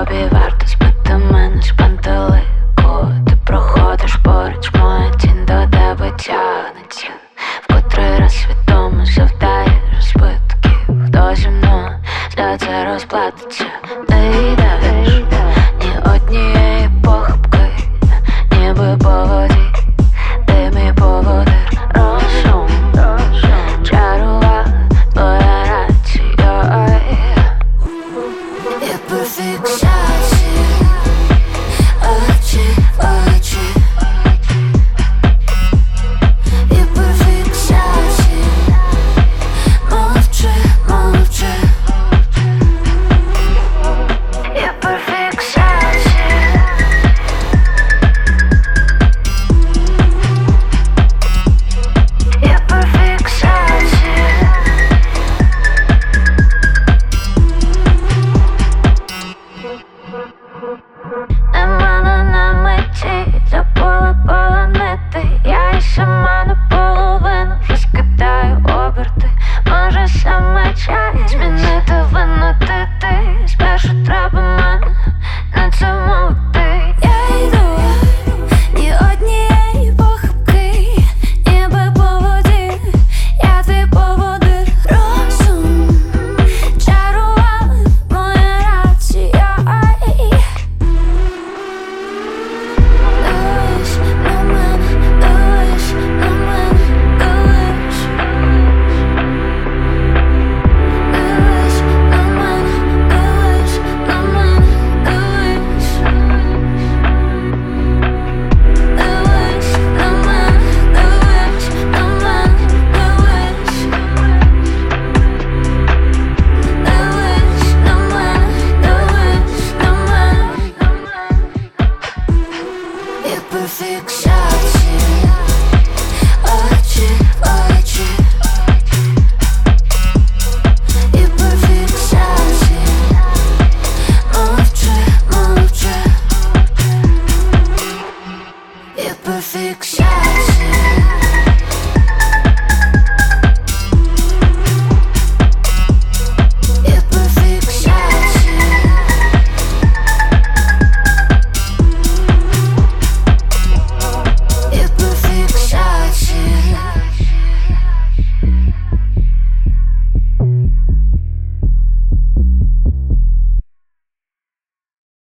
тобі варто збити мене з пантелику. Ти проходиш поруч, моя тінь до тебе тягнеться. В котрий раз свідомо завдаєш збитків. Хто зі мною за це розплатиться? Не йдеш ні однієї похибки, ніби по воді. Ти мій поводир, розум чарував твоя рація. Якби фіксація, очі в очі. Якби фіксація, мовчи, мовчи. Якби фіксація. Якби фіксація. Немає на меті, забула полонити. Я і сама наполовину вже скидаю оберти. Може саме час змінити вину ти. Спершу треба мене на це мовити. Я йду ні однієї похибки, ніби по воді. Я твій поводир, розум чарував моя рація. Дивись на мене, дивись на мене, дивись. Дивись на мене, дивись на мене, дивись. Дивись на мене, дивись на мене, дивись. Дивись на мене, дивись на мене. Якби фіксація, очі в очі. Якби фіксація, мовчи, мовчи. Якби фіксація.